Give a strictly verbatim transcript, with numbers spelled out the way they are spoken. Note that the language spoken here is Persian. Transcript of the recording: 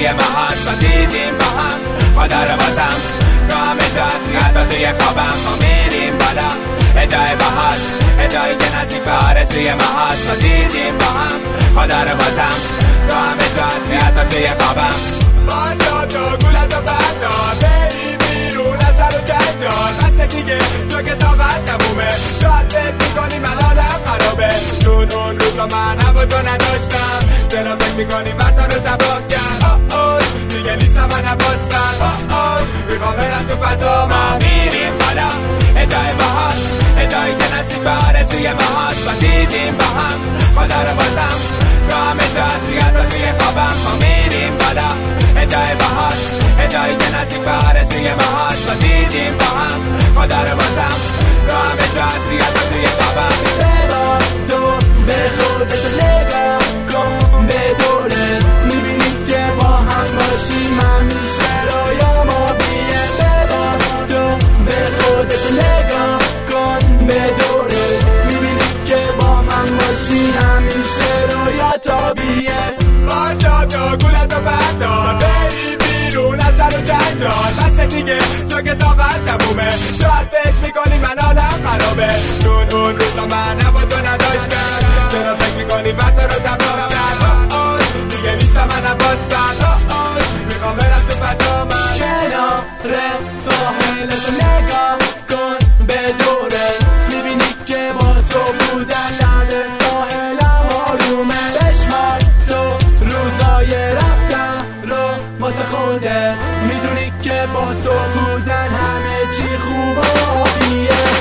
محل و دیدیم با هم خدا رو بازم تو همه جاست حتی توی خوابم ما میریم بالا ادای باحال ادایی که نزدیک به آرزوی محل و دیدیم با هم خدا رو بازم تو همه جاست حتی توی خوابم باشا تو گولت و بردار بری بیرون از سر و جنجال بسه دیگه تو که طاقت تمومه شاید فکر میکنی من آدم خرابه چون اون روزا من هوا تو نداشتم چرا فکر میکنی من تا رو تباه کرد آه آه دیگه نیستم من نباستم آه آه میخوام برم تو فضا ما میریم بالا ادای باحال ادایی که نزدیک به آرزوی محال و دیدیم با هم خدا رو بازم تو همه جاست حتی توی خوابم ما میریم بالا ادای باحال ادایی که نزدیک به آرزوی محال و دیدیم با هم خدا رو بازم تو همه جاست حتی توی خوابم برا تو به خودت نگاه کن به دورت میبینی که با هم باشیم همیشه رویا ما بیه برا تو به خودت نگاه کن به دورت میبینی که با هم باشیم همیشه رویا طبیعیه باشا تو گولت و بردار بری بیرون از سر و جنجال بسه دیگه تو که طاقت تمومه شاید فکر میکنی من آدم خرابه چون اون روزا من هوا تو نداشتم چرا فکر میکنی من تو رو تباه کرد آه دیگه نیستم من نباستم آه میخوام برم تو فضا من کنار ساحل تو نگاه کن به دوره میبینی که با تو بودن لب ساحلم آرومه بشمار تو روزای رفتن رو واسه خوده میدونی که با تو بودن همه چی خوب و عالیه